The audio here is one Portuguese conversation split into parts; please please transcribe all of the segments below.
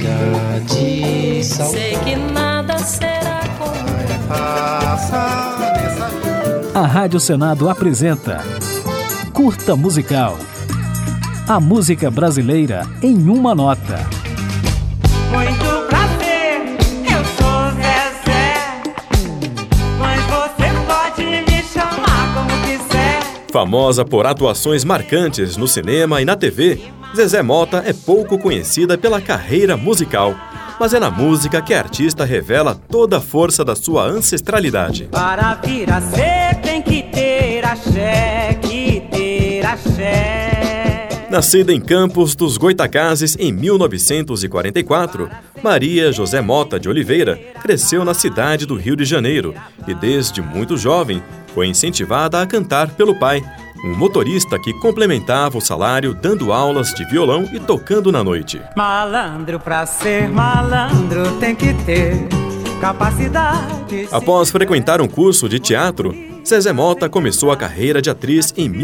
de saudade. Sei que nada será como A Rádio Senado apresenta Curta Musical. A música brasileira em uma nota. Muito prazer, eu sou Zezé, mas você pode me chamar como quiser. Famosa por atuações marcantes no cinema e na TV, Zezé Mota é pouco conhecida pela carreira musical. Mas é na música que a artista revela toda a força da sua ancestralidade. Para vir a ser tem que ter axé, Nascida em Campos dos Goitacazes em 1944, Maria José Mota de Oliveira cresceu na cidade do Rio de Janeiro e desde muito jovem foi incentivada a cantar pelo pai, um motorista que complementava o salário dando aulas de violão e tocando na noite. Malandro pra ser malandro tem que ter capacidade. Após frequentar um curso de teatro, Zezé Mota começou a carreira de atriz em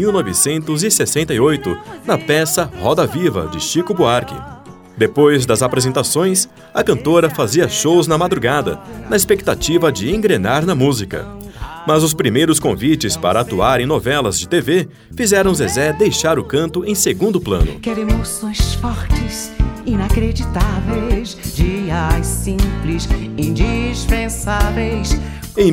1968, na peça Roda Viva, de Chico Buarque. Depois das apresentações, a cantora fazia shows na madrugada, na expectativa de engrenar na música. Mas os primeiros convites para atuar em novelas de TV fizeram Zezé deixar o canto em segundo plano. Quero emoções fortes, inacreditáveis, dias simples, indispensáveis. Em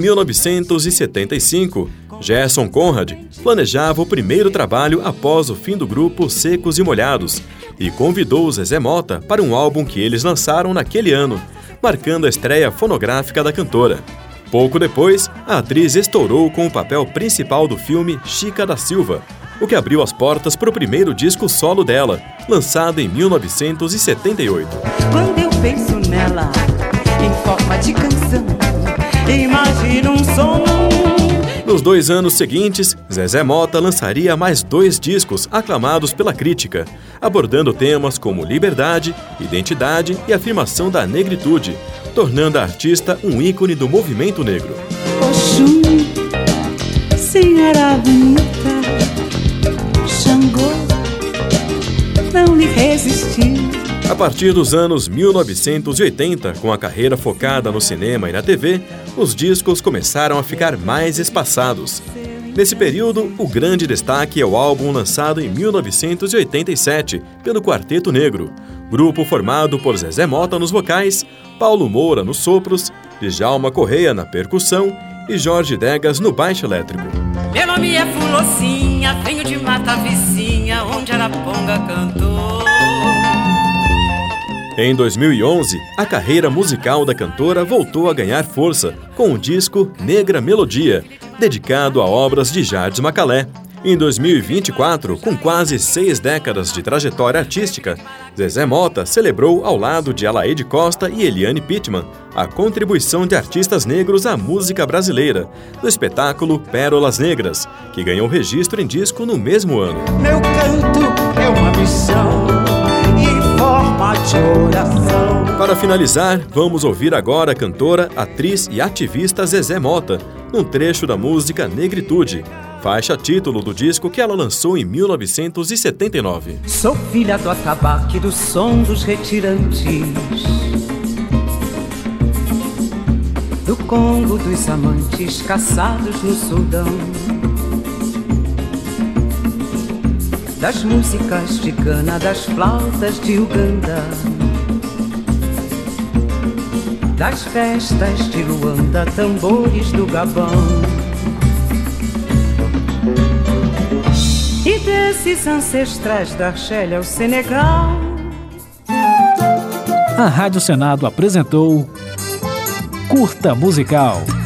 1975, Gerson Conrad planejava o primeiro trabalho após o fim do grupo Secos e Molhados e convidou Zezé Mota para um álbum que eles lançaram naquele ano, marcando a estreia fonográfica da cantora. Pouco depois, a atriz estourou com o papel principal do filme Chica da Silva, o que abriu as portas para o primeiro disco solo dela, lançado em 1978. Quando eu penso nela, em forma de canção, imagino um som. Nos 2 anos seguintes, Zezé Mota lançaria mais 2 discos aclamados pela crítica, abordando temas como liberdade, identidade e afirmação da negritude, tornando a artista um ícone do movimento negro. Oxum, senhora bonita, Xangô, não lhe resisti. A partir dos anos 1980, com a carreira focada no cinema e na TV, os discos começaram a ficar mais espaçados. Nesse período, o grande destaque é o álbum lançado em 1987 pelo Quarteto Negro, grupo formado por Zezé Mota nos vocais, Paulo Moura nos sopros, Djalma Correia na percussão e Jorge Degas no baixo elétrico. Meu nome é Fulocinha, venho de Mata Vizinha, onde Araponga cantou. Em 2011, a carreira musical da cantora voltou a ganhar força com o disco Negra Melodia, dedicado a obras de Jardim Macalé. Em 2024, com quase 6 décadas de trajetória artística, Zezé Mota celebrou ao lado de Alaide Costa e Eliane Pittman a contribuição de artistas negros à música brasileira, no espetáculo Pérolas Negras, que ganhou registro em disco no mesmo ano. Meu canto é uma missão em forma de oração. Para finalizar, vamos ouvir agora a cantora, atriz e ativista Zezé Mota, num trecho da música Negritude, faixa título do disco que ela lançou em 1979. Sou filha do atabaque, do som dos retirantes, do Congo dos amantes caçados no Sudão, das músicas de Gana, das flautas de Uganda, das festas de Luanda, tambores do Gabão e desses ancestrais da Argélia ao Senegal. A Rádio Senado apresentou Curta Musical.